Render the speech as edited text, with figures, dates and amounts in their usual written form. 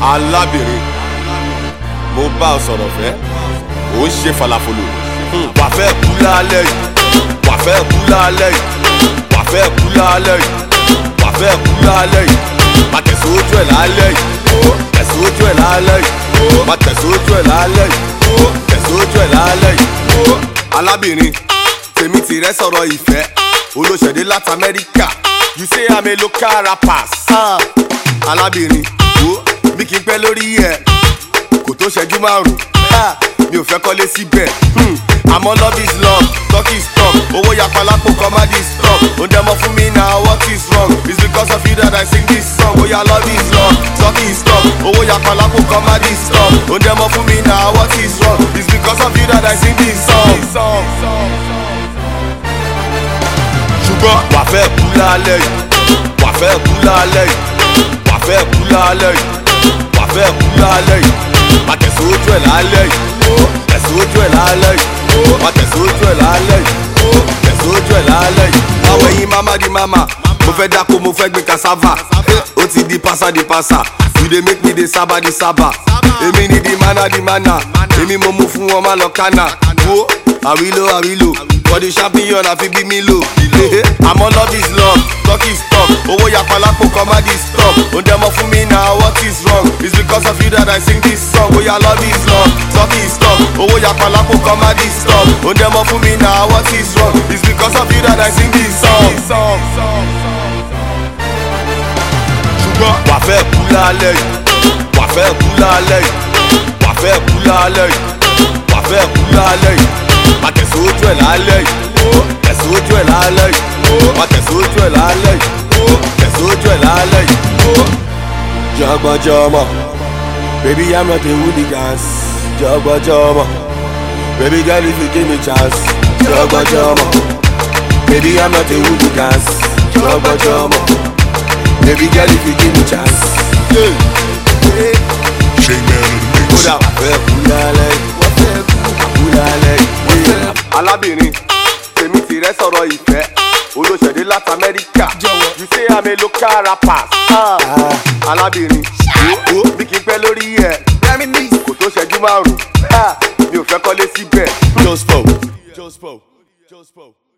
alábìrin mo bá ọ sọ̀rọ̀ fẹ́ ò ń ṣe falafolo wà fẹ́ kú lálẹ́ yìí wà fẹ́ kú lálẹ́ yìí wà fẹ́ kú lálẹ́ yìí wà fẹ́ kú lálẹ́ yìí má tẹ̀sí ojú ẹ̀ lálẹ́ yìí tẹ̀sí ojú ẹ̀ lálẹ́ yìí má tẹ̀sí ojú ẹ̀ lálẹ́ yìí tẹ̀sí ojú ẹ̀ lálẹ́ yìí. alábìrin tèmi tìrẹ sọ̀rọ̀ ìfẹ́ olóṣèdè láti Amẹ́ríkà you say I'm a local rapper alábìrin wo bí kì í pẹ́ lórí ẹ̀ kò tó ṣẹ́jú márùn-ún mi ò fẹ́ kọ́lé síbẹ̀ àmọ́ love is love talk is talk owó yapa lápò comedy stop ó dẹ́mọ́ fún mi na what is wrong it's because of you that I sing this song oya love is love talk is talk owó yapa lápò comedy stop ó dẹ́mọ́ fún mi na what is wrong it's because of you that I sing this song. ṣùgbọ́n wà fẹ́ kú lálẹ́ yìí wà fẹ́ kú lálẹ́ yìí wà fẹ́ kú lálẹ́ yìí wà fẹ́ kú lálẹ́ yìí má tẹ̀sí ojú ẹ̀ lálẹ́ yìí tẹ̀sí ojú ẹ̀ lálẹ́ yìí má tẹ̀sí ojú ẹ̀ lálẹ́ yìí tẹ̀sí ojú ẹ̀ lálẹ́ yìí. àwọn ẹyin mama di mama mo fẹ́ dáko mo fẹ́ gbin cassava ó ti di pasa you dey make me dey sábà di sábà èmi ni di mana èmi mo mú fún wọn má lọ kánà wo àwílò for the champion àfi bí mi lò àmọ́ love is love talk is talk owó yapa lápò comedy stop ó dẹ́mọ́ fún mi na what is wrong it's because of you that I sing this song oya love is love talk is talk owó yapa lápò comedy stop ó dẹ́mọ́ fún mi na what is wrong it's because of you that I sing this song. ṣùgbọ́n wà fẹ́ kú lálẹ́ yìí wà fẹ́ kú lálẹ́ yìí wà fẹ́ kú lálẹ́ yìí wà fẹ́ kú lálẹ́ yìí má tẹ̀sí ojú ẹ̀ lálẹ́ yìí tẹ̀sí ojú ẹ̀ lálẹ́ yìí má tẹ̀sí ojú ẹ̀ lálẹ́ yìí tẹ̀sí ojú ẹ̀ lálẹ́ yìí. jọgbọjọmọ baby I'm not a hooligans jọgbọjọmọ baby girl if you give me chance jọgbọjọmọ baby I'm not a hooligans jọgbọjọmọ baby girl if you give me chance. kódà wà fẹ́ kú lálẹ́ yìí alábìrin tèmi tìrẹ sọ̀rọ̀ ìfẹ́ olóṣèdè láti Amẹ́ríkà you say I'm a local rapper alábìrin bí kì í pẹ́ lórí ẹ̀ kò tó ṣẹ́jú márùn-ún mi ò fẹ́ kọ́lé síbẹ̀.